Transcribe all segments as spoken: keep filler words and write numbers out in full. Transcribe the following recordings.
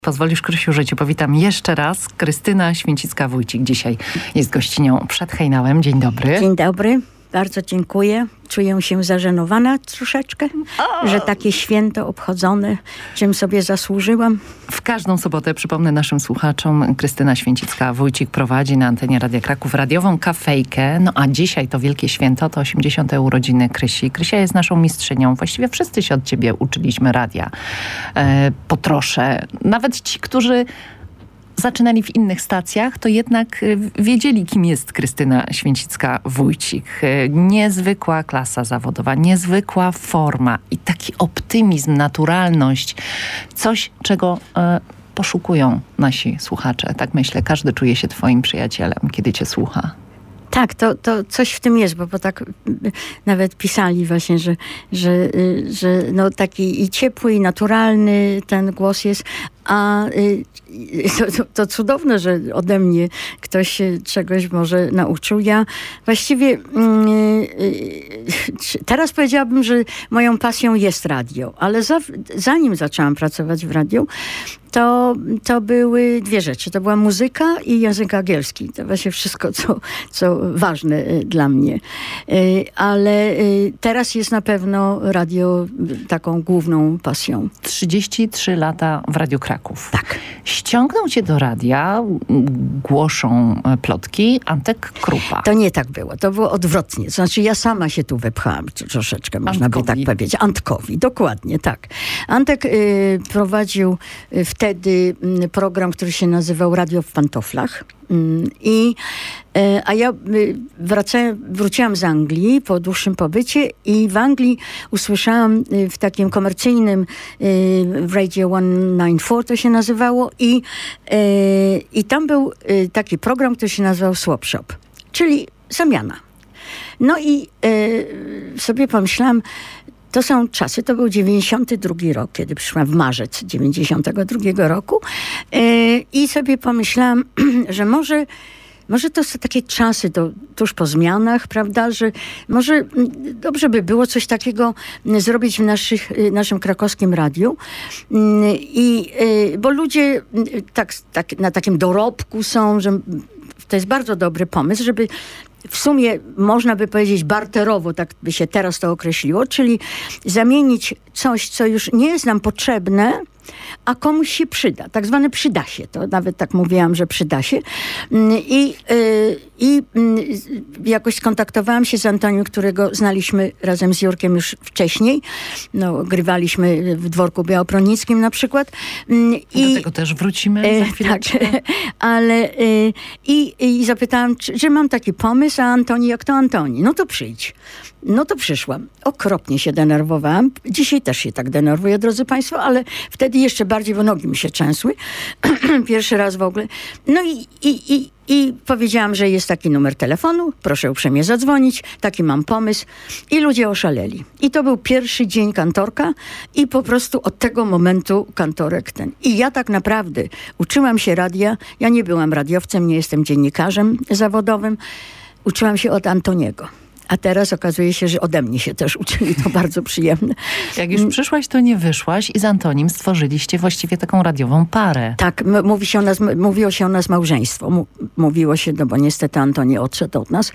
Pozwolisz, Krysiu, że cię powitam jeszcze raz. Krystyna Święcicka-Wójcik dzisiaj jest gościnią przed Hejnałem. Dzień dobry. Dzień dobry. Bardzo dziękuję. Czuję się zażenowana troszeczkę, o! że takie święto obchodzone, czym sobie zasłużyłam. W każdą sobotę, przypomnę naszym słuchaczom, Krystyna Święcicka-Wójcik prowadzi na antenie Radia Kraków radiową kafejkę. No a dzisiaj to wielkie święto, to osiemdziesiąte urodziny Krysi. Krysia jest naszą mistrzynią. Właściwie wszyscy się od ciebie uczyliśmy radia. E, po trosze. Nawet ci, którzy zaczynali w innych stacjach, to jednak wiedzieli, kim jest Krystyna Święcicka-Wójcik. Niezwykła klasa zawodowa, niezwykła forma i taki optymizm, naturalność. Coś, czego e, poszukują nasi słuchacze. Tak myślę, każdy czuje się twoim przyjacielem, kiedy cię słucha. Tak, to, to coś w tym jest, bo, bo tak nawet pisali właśnie, że, że, że no taki i ciepły, i naturalny ten głos jest, a to, to, to cudowne, że ode mnie ktoś się czegoś może nauczył. Ja właściwie teraz powiedziałabym, że moją pasją jest radio, ale za, zanim zaczęłam pracować w radiu, to, to były dwie rzeczy. To była muzyka i język angielski. To właśnie wszystko, co, co ważne dla mnie. Ale teraz jest na pewno radio taką główną pasją. trzydzieści trzy lata w Radiu Kraków. Tak. Ściągnął cię do radia, głoszą plotki, Antek Krupa. To nie tak było. To było odwrotnie. To znaczy ja sama się tu wepchałam troszeczkę, można by tak powiedzieć. Antkowi, dokładnie, tak. Antek y, prowadził y, wtedy y, program, który się nazywał Radio w pantoflach. I, a ja wracałem, wróciłam z Anglii po dłuższym pobycie i w Anglii usłyszałam w takim komercyjnym Radio sto dziewięćdziesiąt cztery to się nazywało i, i tam był taki program, który się nazywał Swap Shop, czyli zamiana. No i sobie pomyślałam, to są czasy, to był dziewięćdziesiąty drugi rok, kiedy przyszłam w marzec dziewięćdziesiątego drugiego roku yy, i sobie pomyślałam, że może, może to są takie czasy to, tuż po zmianach, prawda, że może dobrze by było coś takiego zrobić w naszych, naszym krakowskim radiu. Yy, i, yy, bo ludzie tak, tak, na takim dorobku są, że to jest bardzo dobry pomysł, żeby w sumie można by powiedzieć barterowo, tak by się teraz to określiło, czyli zamienić coś, co już nie jest nam potrzebne, a komuś się przyda. Tak zwane przyda się. To nawet tak mówiłam, że przyda się. I, i jakoś skontaktowałam się z Antonią, którego znaliśmy razem z Jurkiem już wcześniej. No, grywaliśmy w Dworku Białopronickim na przykład. I, do tego też wrócimy za chwileczkę. Tak, ale i, i zapytałam, czy, że mam taki pomysł, a Antoni, jak to Antoni? No to przyjdź. No to przyszłam. Okropnie się denerwowałam. Dzisiaj też się tak denerwuję, drodzy państwo, ale wtedy jeszcze bardziej, bo nogi mi się trzęsły. Pierwszy raz w ogóle. No i, i, i, i powiedziałam, że jest taki numer telefonu. Proszę uprzejmie zadzwonić. Taki mam pomysł. I ludzie oszaleli. I to był pierwszy dzień kantorka i po prostu od tego momentu kantorek ten. I ja tak naprawdę uczyłam się radia. Ja nie byłam radiowcem, nie jestem dziennikarzem zawodowym. Uczyłam się od Antoniego. A teraz okazuje się, że ode mnie się też uczyli, to bardzo przyjemne. Jak już przyszłaś, to nie wyszłaś i z Antonim stworzyliście właściwie taką radiową parę. Tak, m- mówi się o nas, m- mówiło się o nas małżeństwo. M- mówiło się, no bo niestety Antoni odszedł od nas.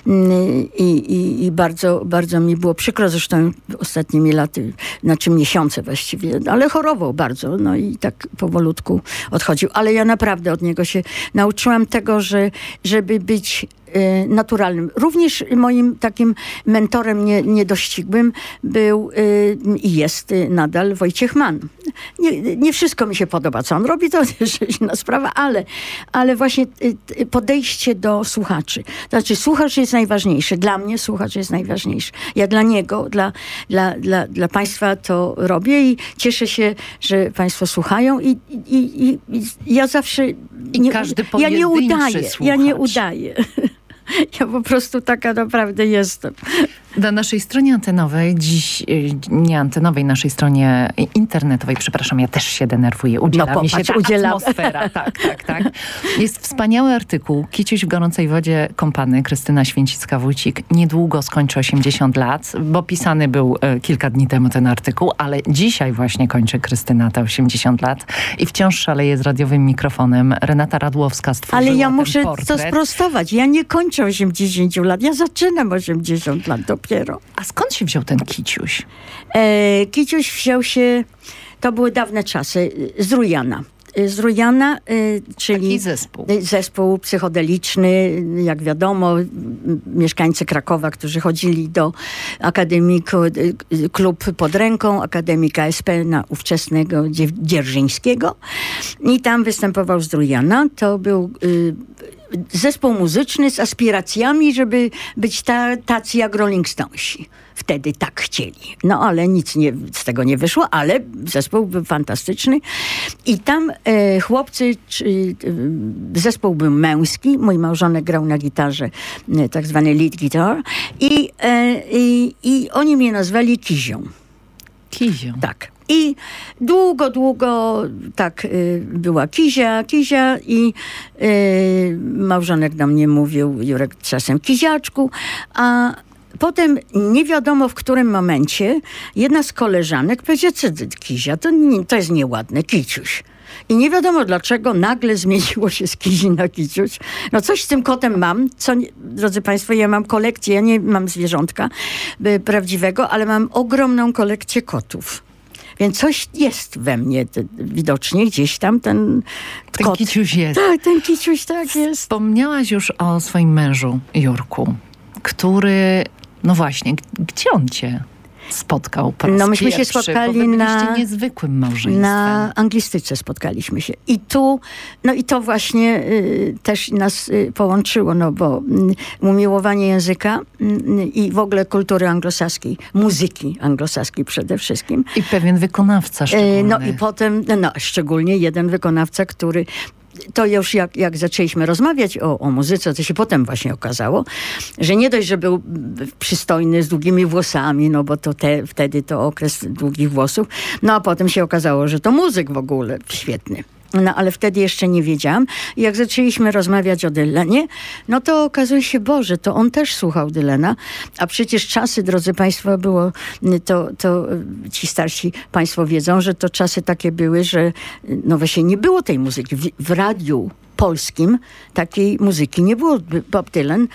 I, i, i bardzo, bardzo mi było przykro, zresztą ostatnimi laty, znaczy miesiące właściwie, ale chorował bardzo, no i tak powolutku odchodził. Ale ja naprawdę od niego się nauczyłam tego, że żeby być naturalnym. Również moim takim mentorem nie, niedościgłym był i y, jest y, nadal Wojciech Mann. Nie, nie wszystko mi się podoba, co on robi, to też inna sprawa, ale, ale właśnie y, podejście do słuchaczy. To znaczy słuchacz jest najważniejszy. Dla mnie słuchacz jest najważniejszy. Ja dla niego, dla, dla, dla, dla państwa to robię i cieszę się, że państwo słuchają i, i, i, i ja zawsze I nie, każdy ja nie udaję. słuchacz. Ja nie udaję. Ja po prostu taka naprawdę jestem. Na naszej stronie antenowej, dziś nie antenowej, naszej stronie internetowej, przepraszam, ja też się denerwuję, udziela no, mi się ta udzielam. atmosfera. Tak, tak, tak. Jest wspaniały artykuł, Kiciuś w gorącej wodzie kąpany, Krystyna Święcicka-Wójcik, niedługo skończy osiemdziesiąt lat, bo pisany był e, kilka dni temu ten artykuł, ale dzisiaj właśnie kończy Krystyna te osiemdziesiąt lat i wciąż szaleje z radiowym mikrofonem. Renata Radłowska stworzyła Ale ja ten muszę portret. to sprostować. Ja nie kończę osiemdziesiąt lat, ja zaczynam osiemdziesiąt lat dopiero. A skąd się wziął ten Kiciuś? E, Kiciuś wziął się, to były dawne czasy, z Rujana. Z Rujana, y, czyli Taki zespół. zespół psychodeliczny, jak wiadomo, m, mieszkańcy Krakowa, którzy chodzili do akademiku, y, klub pod ręką, Akademika S P na ówczesnego Dzie- Dzierżyńskiego i tam występował z Rujana. To był y, zespół muzyczny z aspiracjami, żeby być ta, tacy jak Rolling Stonesi. Wtedy tak chcieli. No ale nic nie, z tego nie wyszło, ale zespół był fantastyczny. I tam e, chłopcy, czy, e, zespół był męski. Mój małżonek grał na gitarze, e, tak zwany lead guitar. I, e, i, i oni mnie nazwali Kizią. Kizią. Tak. I długo, długo tak y, była Kizia, Kizia i y, małżonek do mnie mówił, Jurek, czasem Kiziaczku, a potem nie wiadomo w którym momencie jedna z koleżanek powiedziała, co ty, Kizia, to, nie, to jest nieładne, Kiciuś. I nie wiadomo dlaczego nagle zmieniło się z Kizi na Kiciuś. No coś z tym kotem mam, co, nie, drodzy państwo, ja mam kolekcję, ja nie mam zwierzątka y, prawdziwego, ale mam ogromną kolekcję kotów. Więc coś jest we mnie t- widocznie, gdzieś tam ten, ten kot. Kiciuś jest. Tak, ten Kiciuś tak jest. Wspomniałaś już o swoim mężu, Jurku, który, no właśnie, g- gdzie on cię spotkał po raz No myśmy się pierwszy? spotkali Bo wy byliście na- niezwykłym małżeństwem. Na anglistyce spotkaliśmy się. I tu, no i to właśnie y, też nas y, połączyło, no bo y, umiłowanie języka y, i w ogóle kultury anglosaskiej, muzyki anglosaskiej przede wszystkim. I pewien wykonawca szczególny. Y, no i potem, no szczególnie jeden wykonawca, który to już jak, jak zaczęliśmy rozmawiać o, o muzyce, to się potem właśnie okazało, że nie dość, że był przystojny z długimi włosami, no bo to te, wtedy to okres długich włosów, no a potem się okazało, że to muzyk w ogóle świetny. No ale wtedy jeszcze nie wiedziałam. I jak zaczęliśmy rozmawiać o Dylanie, no to okazuje się, Boże, to on też słuchał Dylana, a przecież czasy, drodzy państwo, było, to, to ci starsi państwo wiedzą, że to czasy takie były, że no właśnie nie było tej muzyki. W, w radiu polskim takiej muzyki nie było. Bob Dylan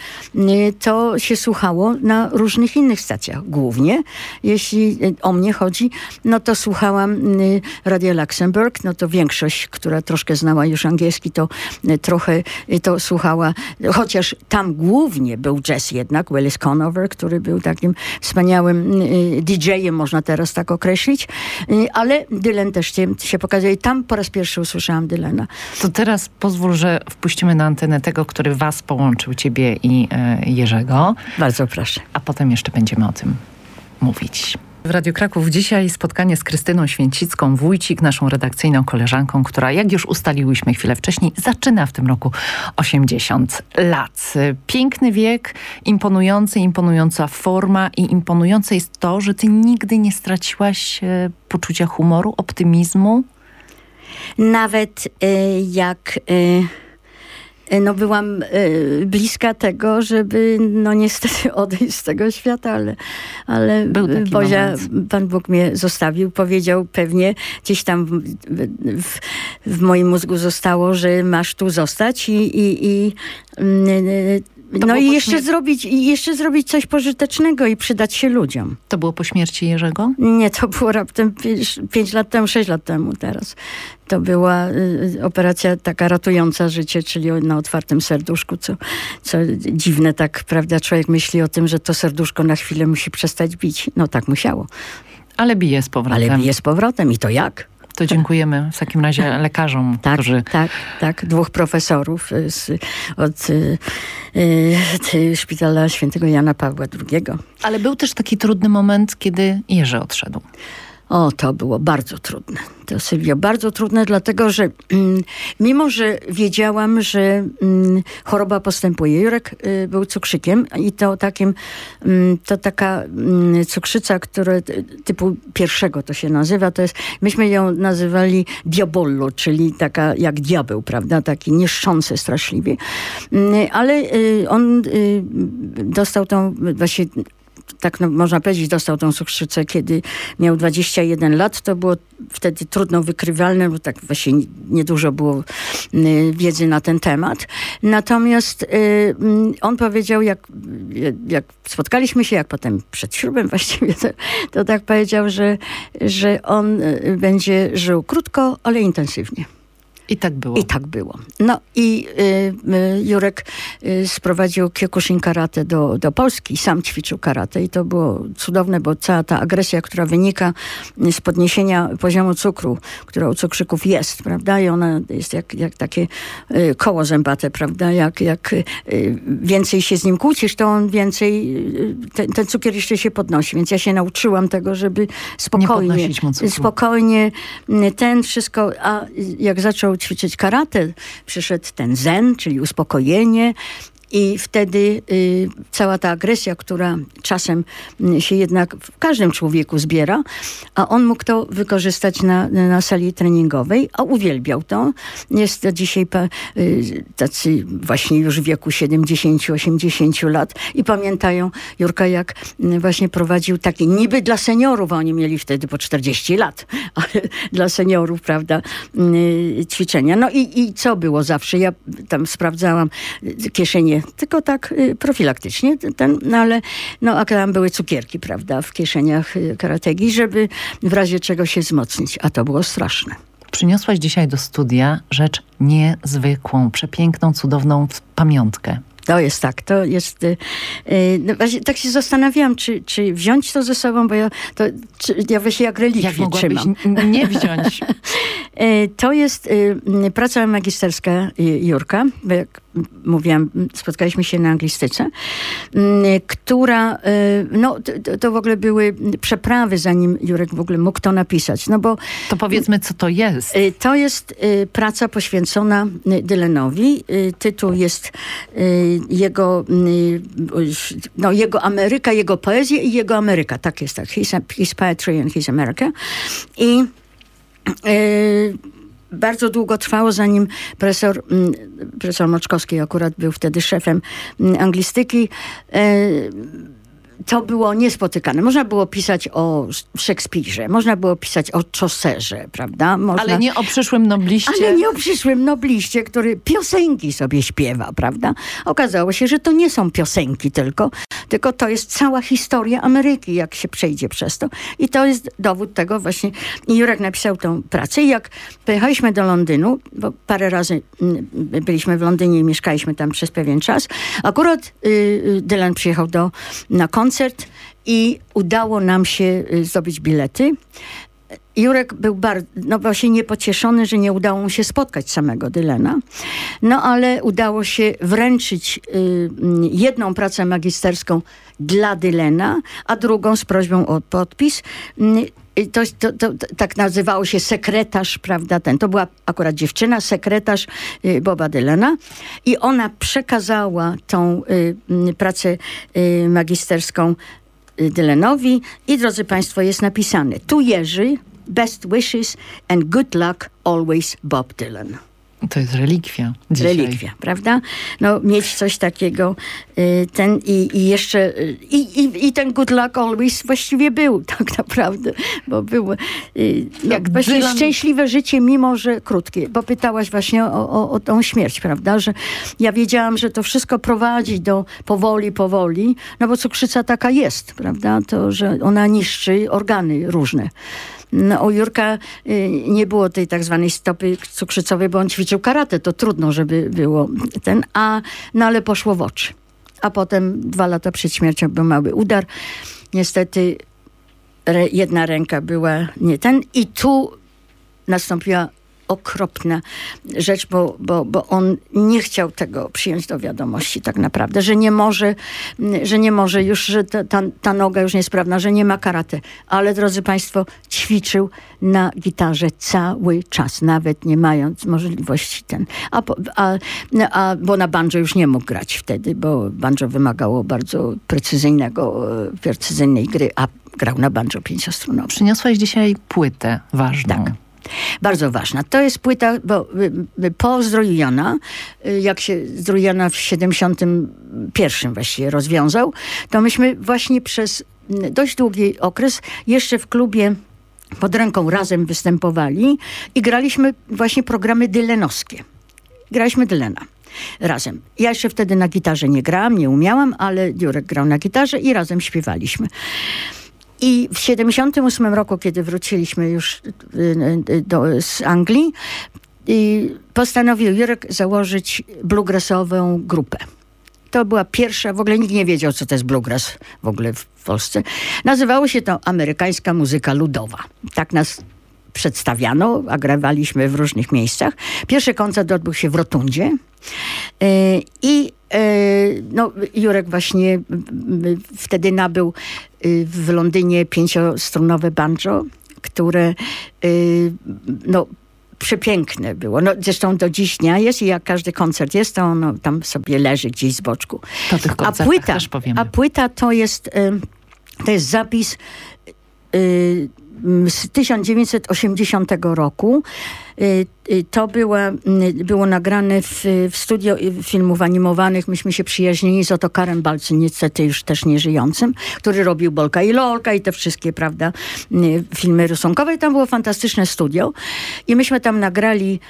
to się słuchało na różnych innych stacjach. Głównie, jeśli o mnie chodzi, no to słuchałam Radia Luxemburg, no to większość, która troszkę znała już angielski, to trochę to słuchała, chociaż tam głównie był jazz jednak, Willis Conover, który był takim wspaniałym didżejem, można teraz tak określić, ale Dylan też się, się pokazuje. I tam po raz pierwszy usłyszałam Dylana. To teraz pozwól, że wpuścimy na antenę tego, który was połączył, ciebie i e, Jerzego. Bardzo proszę. A potem jeszcze będziemy o tym mówić. W Radiu Kraków dzisiaj spotkanie z Krystyną Święcicką-Wójcik, naszą redakcyjną koleżanką, która, jak już ustaliłyśmy chwilę wcześniej, zaczyna w tym roku osiemdziesiąt lat. Piękny wiek, imponujący, imponująca forma i imponujące jest to, że ty nigdy nie straciłaś e, poczucia humoru, optymizmu. Nawet y, jak y, no byłam y, bliska tego, żeby no niestety odejść z tego świata, ale, ale Był taki Bozia, moment. Pan Bóg mnie zostawił, powiedział pewnie, gdzieś tam w, w, w moim mózgu zostało, że masz tu zostać i, i, i y, To no i było jeszcze pośmier- zrobić, i jeszcze zrobić coś pożytecznego i przydać się ludziom. To było po śmierci Jerzego? Nie, to było raptem pięć, pięć lat temu, sześć lat temu teraz. To była y, operacja taka ratująca życie, czyli na otwartym serduszku, co, co dziwne tak, prawda, człowiek myśli o tym, że to serduszko na chwilę musi przestać bić. No tak musiało. Ale bije z powrotem. Ale bije z powrotem i to jak? To dziękujemy w takim razie lekarzom, Tak, którzy... tak, tak. Dwóch profesorów z, od y, y, Szpitala Świętego Jana Pawła drugiego. Ale był też taki trudny moment, kiedy Jerzy odszedł. O, to było bardzo trudne. To, Sylwio, bardzo trudne, dlatego że mm, mimo, że wiedziałam, że mm, choroba postępuje. Jurek y, był cukrzykiem i to takim, mm, to taka mm, cukrzyca, która typu pierwszego to się nazywa, to jest, myśmy ją nazywali diabollo, czyli taka jak diabeł, prawda, taki niszczący straszliwie. Y, ale y, on y, dostał tą właśnie tak no, można powiedzieć, dostał tą cukrzycę, kiedy miał dwadzieścia jeden lat. To było wtedy trudno wykrywalne, bo tak właśnie niedużo było y, wiedzy na ten temat. Natomiast y, y, on powiedział, jak, jak spotkaliśmy się, jak potem przed ślubem właściwie, to, to tak powiedział, że, że on y, będzie żył krótko, ale intensywnie. I tak było. I tak było. No i y, y, Jurek y, sprowadził Kyokushin karate do, do Polski. Sam ćwiczył karate i to było cudowne, bo cała ta agresja, która wynika z podniesienia poziomu cukru, która u cukrzyków jest, prawda? I ona jest jak, jak takie y, koło zębate, prawda? Jak, jak y, więcej się z nim kłócisz, to on więcej, y, ten, ten cukier jeszcze się podnosi. Więc ja się nauczyłam tego, żeby spokojnie, spokojnie ten wszystko, a jak zaczął ćwiczyć karate, przyszedł ten zen, czyli uspokojenie. I wtedy y, cała ta agresja, która czasem y, się jednak w każdym człowieku zbiera, a on mógł to wykorzystać na, na sali treningowej, a uwielbiał to. Jest to dzisiaj pa, y, tacy właśnie już w wieku siedemdziesięciu osiemdziesięciu lat i pamiętają Jurka, jak y, właśnie prowadził takie niby dla seniorów, a oni mieli wtedy po czterdzieści lat, ale dla seniorów, prawda, y, ćwiczenia. No i, i co było zawsze? Ja tam sprawdzałam y, kieszenie tylko tak y, profilaktycznie, ten, no ale no, a tam były cukierki, prawda, w kieszeniach y, karategi, żeby w razie czego się wzmocnić, a to było straszne. Przyniosłaś dzisiaj do studia rzecz niezwykłą, przepiękną, cudowną pamiątkę. To jest tak, to jest... Yy, no właśnie tak się zastanawiałam, czy, czy wziąć to ze sobą, bo ja to czy, ja właśnie jak relikwię jak trzymam. N- nie wziąć? yy, to jest yy, praca magisterska Jurka, bo jak mówiłam, spotkaliśmy się na anglistyce, yy, która, yy, no to, to w ogóle były przeprawy, zanim Jurek w ogóle mógł to napisać. No bo... To powiedzmy, co to jest. Yy, to jest yy, praca poświęcona Dylanowi. Yy, tytuł jest yy, jego, no, jego Ameryka, jego poezja i jego Ameryka. Tak jest, tak. His, his poetry and his America. I yy, bardzo długo trwało, zanim profesor, profesor Moczkowski akurat był wtedy szefem anglistyki, yy, to było niespotykane. Można było pisać o Szekspirze, można było pisać o Chaucerze, prawda? Można... Ale nie o przyszłym nobliście. Ale nie o przyszłym nobliście, który piosenki sobie śpiewa, prawda? Okazało się, że to nie są piosenki tylko, tylko to jest cała historia Ameryki, jak się przejdzie przez to. I to jest dowód tego właśnie. I Jurek napisał tę pracę. I jak pojechaliśmy do Londynu, bo parę razy byliśmy w Londynie i mieszkaliśmy tam przez pewien czas, akurat y, Dylan przyjechał do, na koncert i udało nam się zdobyć bilety. Jurek był bardzo, no właśnie niepocieszony, że nie udało mu się spotkać samego Dylana. No ale udało się wręczyć y, jedną pracę magisterską dla Dylana, a drugą z prośbą o podpis. Y, To, to, to, to tak nazywało się sekretarz, prawda, ten. To była akurat dziewczyna, sekretarz y, Boba Dylana i ona przekazała tą y, pracę y, magisterską y, Dylanowi i, drodzy państwo, jest napisane: tu Jerzy, best wishes and good luck always, Bob Dylan. To jest relikwia dzisiaj. Relikwia, prawda? No, mieć coś takiego, y, ten i, i jeszcze, y, i, i ten good luck always właściwie był, tak naprawdę, bo był y, no, jak właśnie Dylan... szczęśliwe życie, mimo że krótkie, bo pytałaś właśnie o, o, o tą śmierć, prawda, że ja wiedziałam, że to wszystko prowadzi do powoli, powoli, no bo cukrzyca taka jest, prawda, to, że ona niszczy organy różne. No, u Jurka y, nie było tej tak zwanej stopy cukrzycowej, bo on ćwiczył karate, to trudno, żeby było ten, a no ale poszło w oczy. A potem dwa lata przed śmiercią był mały udar. Niestety re, jedna ręka była nie ten i tu nastąpiła okropna rzecz, bo, bo, bo on nie chciał tego przyjąć do wiadomości tak naprawdę, że nie może, że nie może już, że ta, ta, ta noga już nie jest sprawna, że nie ma karate. Ale drodzy państwo, ćwiczył na gitarze cały czas, nawet nie mając możliwości ten. A, a, a, bo na banjo już nie mógł grać wtedy, bo banjo wymagało bardzo precyzyjnego, precyzyjnej gry, a grał na banjo pięciostrunowym. Przyniosłaś dzisiaj płytę ważną. Tak. Bardzo ważna. To jest płyta, bo po zdroju Jana, jak się zdrój Jana w siedemdziesiątym pierwszym właściwie rozwiązał, to myśmy właśnie przez dość długi okres jeszcze w klubie pod ręką razem występowali i graliśmy właśnie programy dylenowskie. Graliśmy Dylena razem. Ja jeszcze wtedy na gitarze nie grałam, nie umiałam, ale Jurek grał na gitarze i razem śpiewaliśmy. I w siedemdziesiątym ósmym roku, kiedy wróciliśmy już do, z Anglii, postanowił Jurek założyć bluegrassową grupę. To była pierwsza, w ogóle nikt nie wiedział, co to jest bluegrass w ogóle w Polsce. Nazywało się to amerykańska muzyka ludowa. Tak nas przedstawiano, a grywaliśmy w różnych miejscach. Pierwszy koncert odbył się w Rotundzie i no, Jurek właśnie wtedy nabył w Londynie pięciostrunowe banjo, które no, przepiękne było. No, zresztą do dziś dnia jest i jak każdy koncert jest, to ono tam sobie leży gdzieś z boczku. To tych koncertach a płyta, też powiemy. A płyta to jest, to jest zapis z tysiąc dziewięćset osiemdziesiątego roku. To była, było nagrane w, w studio filmów animowanych. Myśmy się przyjaźnili z Otokarem Balcy, niestety już też nieżyjącym, który robił Bolka i Lolka i te wszystkie, prawda, filmy rysunkowe. I tam było fantastyczne studio. I myśmy tam nagrali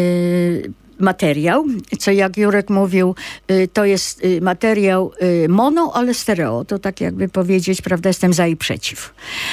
y, materiał, co jak Jurek mówił, to jest materiał mono, ale stereo. To tak jakby powiedzieć, prawda, jestem za i przeciw.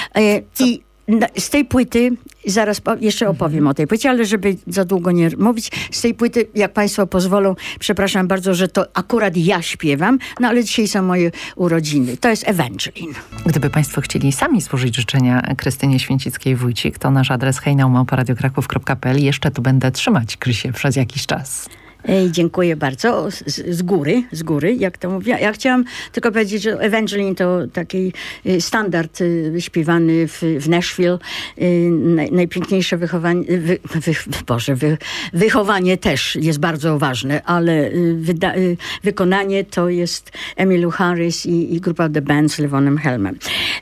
I z tej płyty, zaraz jeszcze opowiem mhm. o tej płycie, ale żeby za długo nie mówić, z tej płyty, jak państwo pozwolą, przepraszam bardzo, że to akurat ja śpiewam, no ale dzisiaj są moje urodziny. To jest Evangeline. Gdyby państwo chcieli sami złożyć życzenia Krystynie Święcickiej-Wójcik, to nasz adres hejnał małpa radio kraków kropka p l. Jeszcze tu będę trzymać Krysię przez jakiś czas. Ej, dziękuję bardzo. Z, z góry, z góry, jak to mówię. Ja chciałam tylko powiedzieć, że Evangeline to taki standard śpiewany w, w Nashville. Naj, najpiękniejsze wychowanie, wy, wy, Boże, wy, wychowanie też jest bardzo ważne, ale wyda, wykonanie to jest Emmylou Harris i, i grupa The Band z Levonem Helmem.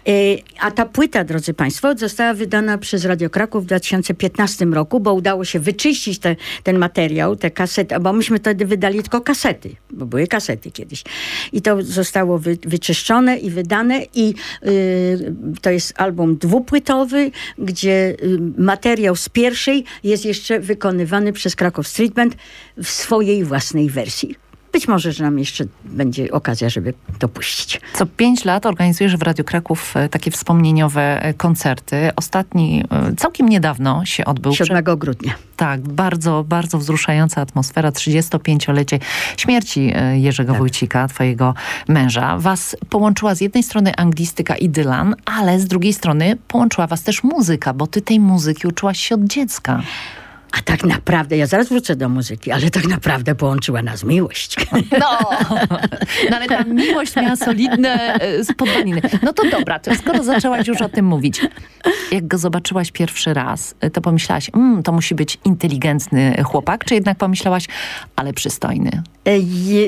A ta płyta, drodzy państwo, została wydana przez Radio Kraków w dwa tysiące piętnastym roku, bo udało się wyczyścić te, ten materiał, te kasety, bo myśmy wtedy wydali tylko kasety, bo były kasety kiedyś. I to zostało wy, wyczyszczone i wydane i y, to jest album dwupłytowy, gdzie y, materiał z pierwszej jest jeszcze wykonywany przez Kraków Street Band w swojej własnej wersji. Być może, że nam jeszcze będzie okazja, żeby to puścić. Co pięć lat organizujesz w Radiu Kraków takie wspomnieniowe koncerty. Ostatni całkiem niedawno się odbył. siódmego grudnia. Tak, bardzo, bardzo wzruszająca atmosfera. trzydziestopięciolecie śmierci Jerzego tak. Wójcika, twojego męża. Was połączyła z jednej strony anglistyka i Dylan, ale z drugiej strony połączyła was też muzyka, bo ty tej muzyki uczyłaś się od dziecka. A tak naprawdę, ja zaraz wrócę do muzyki, ale tak naprawdę połączyła nas miłość. No, no ale ta miłość miała solidne spodobniny. No to dobra, to skoro zaczęłaś już o tym mówić. Jak go zobaczyłaś pierwszy raz, to pomyślałaś, mmm, to musi być inteligentny chłopak, czy jednak pomyślałaś, ale przystojny? Je,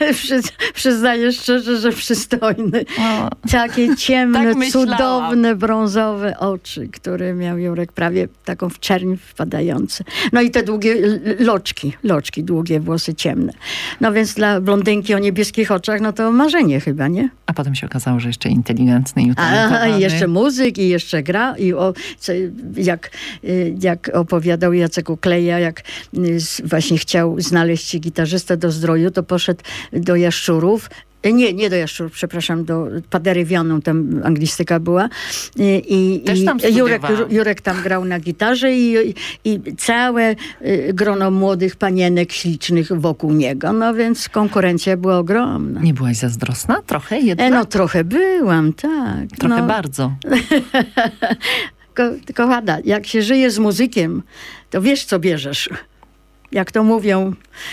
przyznaję szczerze, że przystojny. O, takie ciemne, tak cudowne, brązowe oczy, które miał Jurek, prawie taką w czerń wpadające. No i te długie loczki, loczki, długie włosy ciemne. No więc dla blondynki o niebieskich oczach, no to marzenie chyba, nie? A potem się okazało, że jeszcze inteligentny i utalentowany. A i jeszcze muzyk, i jeszcze gra. I o, co, jak, jak opowiadał Jacek Ukleja, jak właśnie chciał znaleźć gitarzystę do Zdroju, to poszedł do Jaszczurów. Nie, nie do Jaszczurów, przepraszam, do Padery Wioną, tam anglistyka była. I, Też tam i Jurek, Jurek tam grał na gitarze i, i całe grono młodych panienek ślicznych wokół niego. No więc konkurencja była ogromna. Nie byłaś zazdrosna? Trochę jednak? E, no trochę byłam, tak. Trochę no. bardzo. Tylko, kochana, jak się żyje z muzykiem, to wiesz, co bierzesz. Jak to mówią,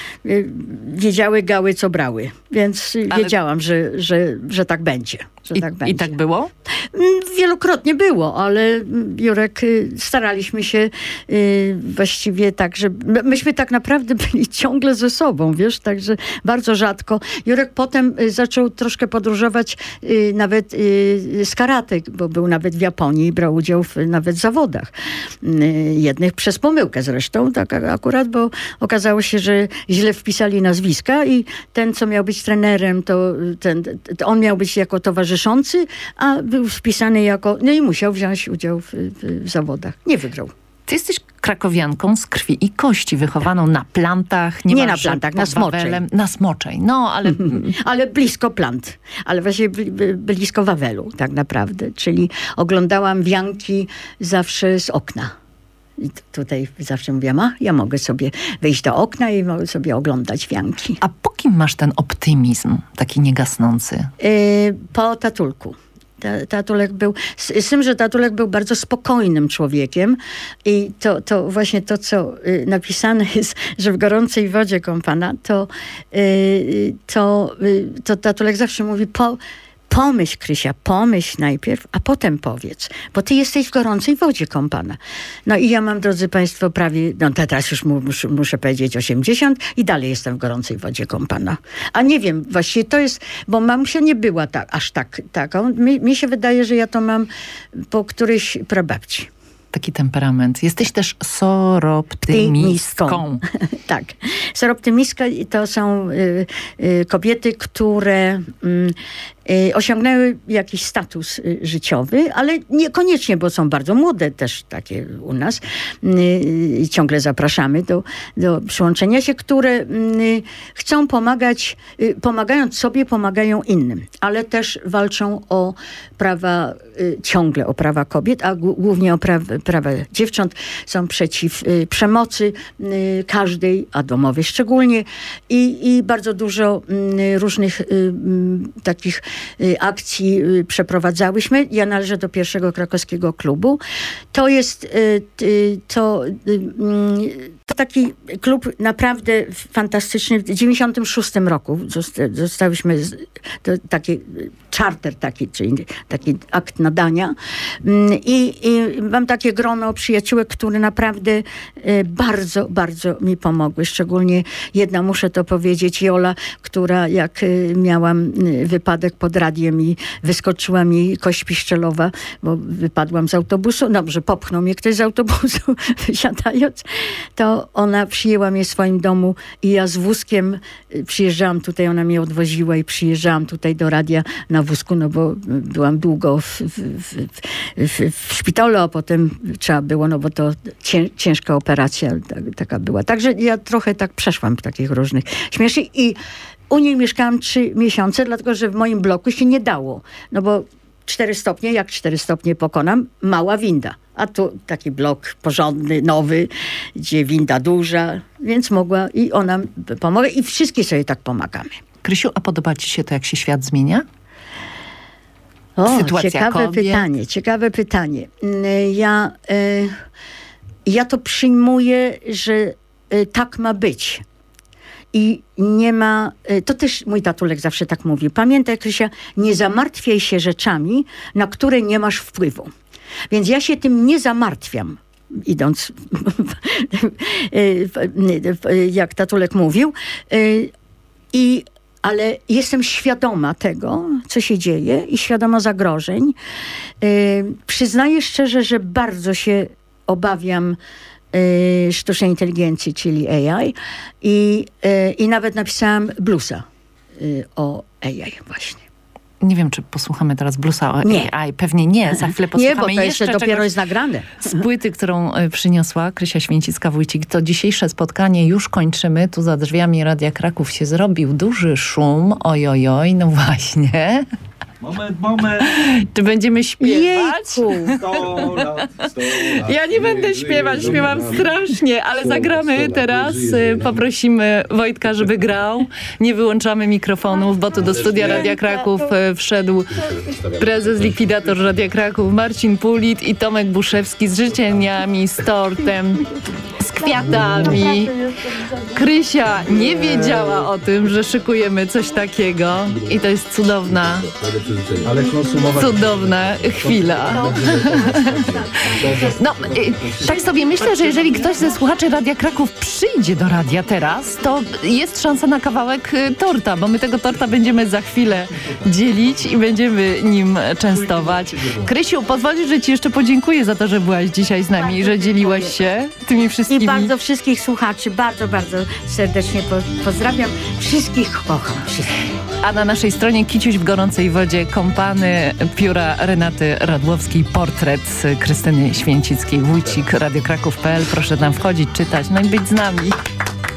wiedziały gały, co brały. Więc Ale... wiedziałam, że, że, że tak będzie. Że I, tak będzie. I tak było? Wielokrotnie było, ale Jurek, staraliśmy się właściwie tak, że myśmy tak naprawdę byli ciągle ze sobą, wiesz, także bardzo rzadko. Jurek potem zaczął troszkę podróżować nawet z karate, bo był nawet w Japonii i brał udział w nawet zawodach. Jednych przez pomyłkę zresztą, tak akurat, bo okazało się, że źle wpisali nazwiska i ten, co miał być trenerem, to, ten, to on miał być jako towarzyszący, a był wpisany jako... No i musiał wziąć udział w, w, w zawodach. Nie wygrał. Ty jesteś krakowianką z krwi i kości, wychowaną na plantach. Nie, nie na plantach, na Smoczej. Wawelem, na Smoczej, no ale... ale blisko plant. Ale właśnie blisko Wawelu, tak naprawdę. Czyli oglądałam wianki zawsze z okna. I tutaj zawsze mówiłam, a ja mogę sobie wejść do okna i mogę sobie oglądać wianki. A po kim masz ten optymizm, taki niegasnący? Yy, po tatulku. Tatulek był, z tym, że Tatulek był bardzo spokojnym człowiekiem i to, to właśnie to, co y, napisane jest, że w gorącej wodzie kąpana, to, y, to, y, to Tatulek zawsze mówi, po, pomyśl, Krysia, pomyśl najpierw, a potem powiedz, bo ty jesteś w gorącej wodzie kąpana. No i ja mam, drodzy państwo, prawie, no teraz już mu, muszę, muszę powiedzieć osiemdziesiąt i dalej jestem w gorącej wodzie kąpana. A nie wiem, właściwie to jest, bo mamusia nie była tak, aż tak, taką. Mi, mi się wydaje, że ja to mam po którejś prababci. Taki temperament. Jesteś też soroptymistką. Tak. Soroptymistka to są y, y, kobiety, które y, y, osiągnęły jakiś status y, życiowy, ale niekoniecznie, bo są bardzo młode też takie u nas. Y, ciągle zapraszamy do, do przyłączenia się, które y, chcą pomagać, y, pomagając sobie, pomagają innym, ale też walczą o prawa, y, ciągle o prawa kobiet, a głównie o prawa, prawa dziewcząt. Są przeciw y, przemocy y, każdej, a domowej szczególnie. I, i bardzo dużo y, różnych y, y, takich y, akcji y, przeprowadzałyśmy. Ja należę do pierwszego krakowskiego klubu. To jest y, y, to, y, y, to taki klub naprawdę fantastyczny. W dziewięćdziesiątym szóstym roku zostałyśmy, to taki charter taki, czyli taki akt nadania. I, i mam takie grono przyjaciółek, które naprawdę bardzo, bardzo mi pomogły. Szczególnie jedna, muszę to powiedzieć, Jola, która jak miałam wypadek pod radiem i wyskoczyła mi kość piszczelowa, bo wypadłam z autobusu. Dobrze, popchnął mnie ktoś z autobusu wysiadając. To ona przyjęła mnie w swoim domu i ja z wózkiem przyjeżdżałam tutaj, ona mnie odwoziła i przyjeżdżałam tutaj do radia na wózku, no bo byłam długo w, w, w, w, w szpitalu, a potem trzeba było, no bo to cię, ciężka operacja tak, taka była. Także ja trochę tak przeszłam w takich różnych śmiesznych i u niej mieszkałam trzy miesiące, dlatego że w moim bloku się nie dało. No bo cztery stopnie, jak cztery stopnie pokonam? Mała winda. A tu taki blok porządny, nowy, gdzie winda duża, więc mogła i ona pomogła i wszystkie sobie tak pomagamy. Krysiu, a podoba ci się to, jak się świat zmienia? O, Sytuacja ciekawe kobiet. pytanie, ciekawe pytanie. Ja, y, ja to przyjmuję, że y, tak ma być. I nie ma, y, to też mój tatulek zawsze tak mówi. Pamiętaj, Krysia, nie zamartwiaj się rzeczami, na które nie masz wpływu. Więc ja się tym nie zamartwiam, idąc, jak tatulek mówił. I, ale jestem świadoma tego, co się dzieje i świadoma zagrożeń. Przyznaję szczerze, że bardzo się obawiam sztucznej inteligencji, czyli A I. I, i nawet napisałam bluesa o A I właśnie. Nie wiem, czy posłuchamy teraz bluesa o nie. A I. Pewnie nie. Za chwilę posłuchamy nie, bo to jeszcze, jeszcze dopiero jest nagrane. Z płyty, którą przyniosła Krysia Święcicka-Wójcik. To dzisiejsze spotkanie już kończymy. Tu za drzwiami Radia Kraków się zrobił duży szum. Oj, oj, oj. No właśnie. Moment, moment. Czy będziemy śpiewać? sto lat, sto lat. Ja nie będę śpiewać, śpiewam strasznie, ale zagramy teraz. Poprosimy Wojtka, żeby grał. Nie wyłączamy mikrofonów, bo tu do studia Radia Kraków wszedł prezes, likwidator Radia Kraków Marcin Pulit i Tomek Buszewski z życzeniami, z tortem, z kwiatami. Krysia nie wiedziała o tym, że szykujemy coś takiego i to jest cudowna, Ale konsumować... cudowna chwila. No, y, tak sobie myślę, że jeżeli ktoś ze słuchaczy Radia Kraków przyjdzie do radia teraz, to jest szansa na kawałek y, torta, bo my tego torta będziemy za chwilę dzielić i będziemy nim częstować. Krysiu, pozwolisz, że ci jeszcze podziękuję za to, że byłaś dzisiaj z nami, że dzieliłaś się tymi wszystkimi. I bardzo wszystkich słuchaczy, bardzo, bardzo serdecznie po, pozdrawiam. Wszystkich kocham. Wszystkich. A na naszej stronie Kiciuś w gorącej wodzie, kompany pióra Renaty Radłowskiej, portret Krystyny Święcickiej, Wójcik, radio kraków kropka p l. Proszę tam wchodzić, czytać, no i być z nami.